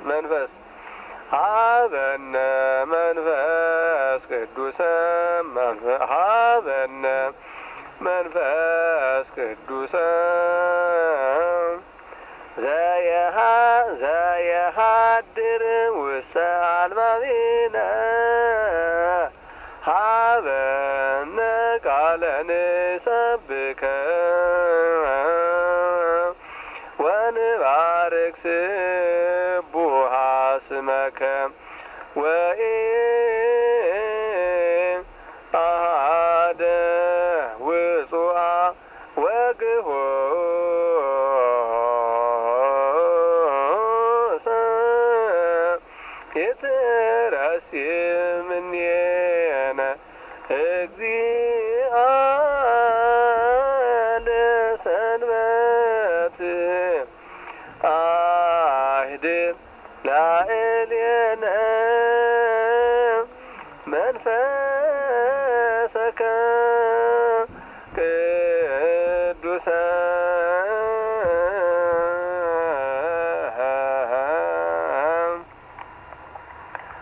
መንፈስ ሀበነ መንፈስ ቅዱስ ሀበነ መንፈስ ቅዱስ ዘየሃድር ውስተ አልባቢነ ሀበነ ቃለ ንሰብከ ወንባርክ ስቡሐ ስመከ ወኢአሐደ ውጹአ ወግሆሰ ይትረሲም እምኔነ እግዚአ ለሰንበት አይድር ላዕሌነ መንፈሰከ ቅዱሰ